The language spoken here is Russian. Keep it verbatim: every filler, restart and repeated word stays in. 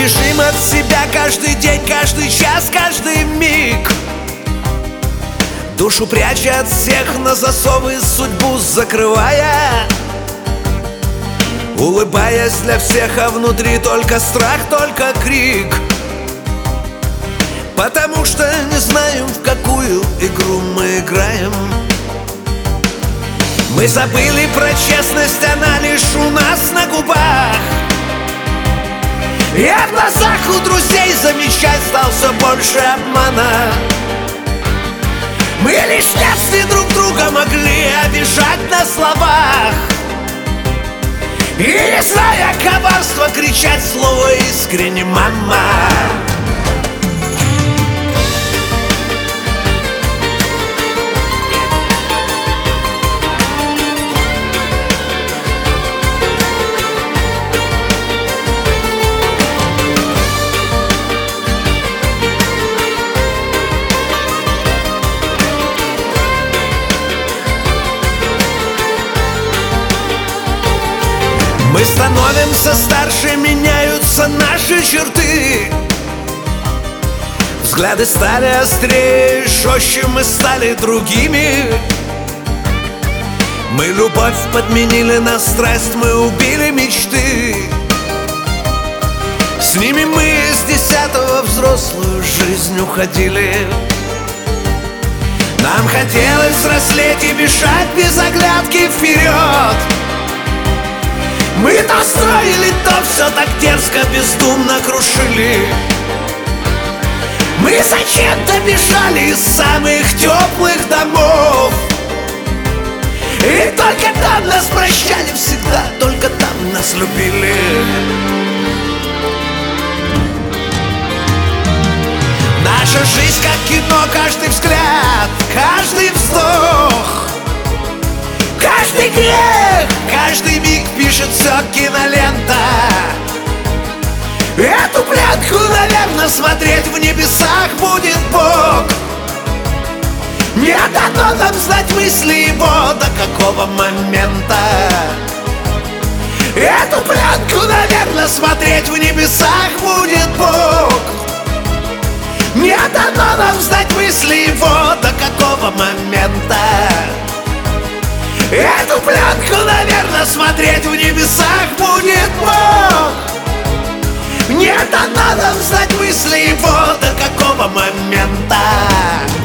бежим от себя каждый день, каждый час, каждый миг, душу пряча от всех на засовы, судьбу закрывая, улыбаясь для всех, а внутри только страх, только крик. Потому что не знаем, в какую игру мы играем. Мы забыли про честность, она лишь у нас на губах. И в глазах у друзей замечать стал все больше обмана. Мы лишь в детстве друг друга могли обижать на словах, и не зная коварства кричать слово искренне «мама». Мы становимся старше, меняются наши черты. Взгляды стали острее, жестче мы стали другими. Мы любовь подменили на страсть, мы убили мечты. С ними мы из десятого взрослую жизнь уходили. Нам хотелось взрослеть и бежать без оглядки вперед. Мы то строили, то все так дерзко, бездумно крушили. Мы зачем-то бежали из самых теплых домов, и только там нас прощали всегда, только там нас любили. Наша жизнь как кино, каждый взгляд, каждый вздох, каждый грех, каждый миг пишет все кинолента. Эту пленку, наверное, смотреть в небесах будет Бог. Не дано нам знать мысли его до какого момента. Эту пленку, наверное, смотреть в небесах будет Бог. Не дано нам знать мысли его до какого момента. Эту пленку, наверное, смотреть в небесах будет Бог. Не дано нам знать мысли его до какого момента.